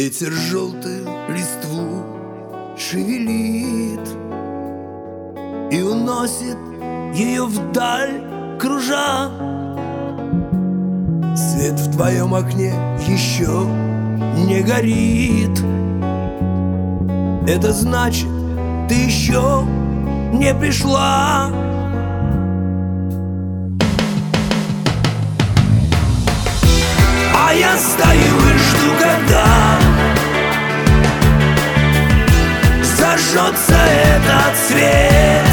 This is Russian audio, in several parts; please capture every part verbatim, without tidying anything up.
Ветер желтую листву шевелит и уносит ее вдаль, кружа. Свет в твоем окне еще не горит. Это значит, ты еще не пришла. А я стою и жду, когда зажжется этот свет.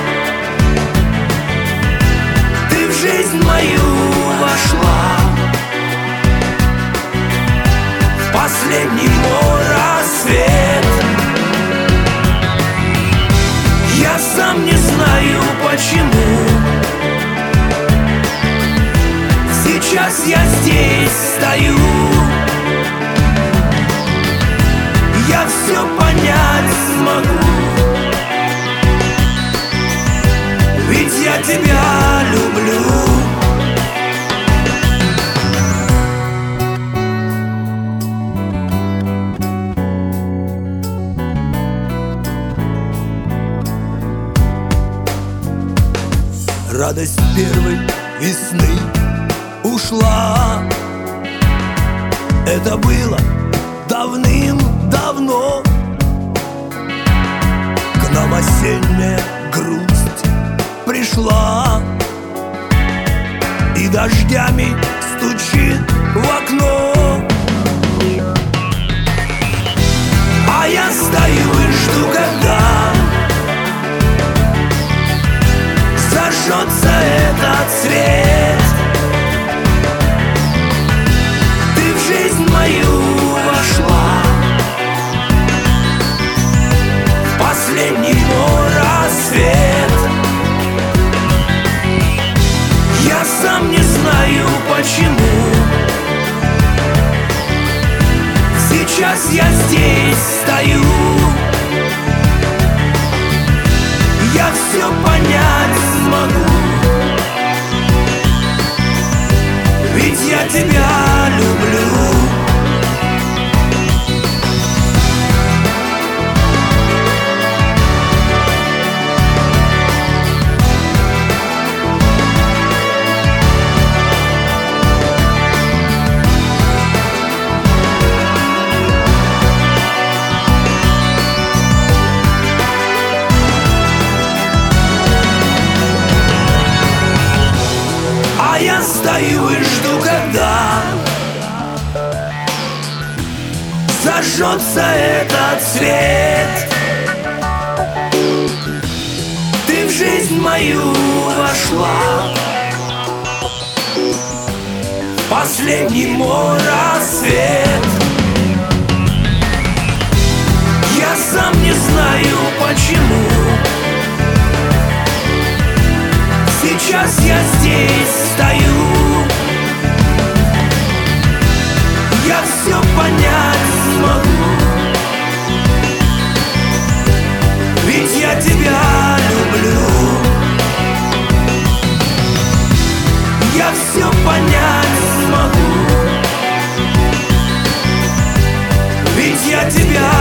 Ты в жизнь мою вошла, в последний мой рассвет. Я сам не знаю почему сейчас я здесь стою. Я все понять смогу, ведь я тебя люблю. Радость первой весны ушла. Это было давным-давно. К нам осенняя грусть пришла и дождями стучит в окно. А я стою и жду, когда зажжется этот свет. Ты в жизнь мою вошла, в последний мой рассвет. Я сам не знаю почему сейчас я здесь стою. Я все понять смогу, ведь я тебя люблю. А я стою и жду, когда зажжется этот свет. Ты в жизнь мою вошла, в последний мой рассвет. Я сам не знаю почему сейчас я здесь стою. Я все понять смогу, ведь я тебя люблю. Я все понять смогу, ведь я тебя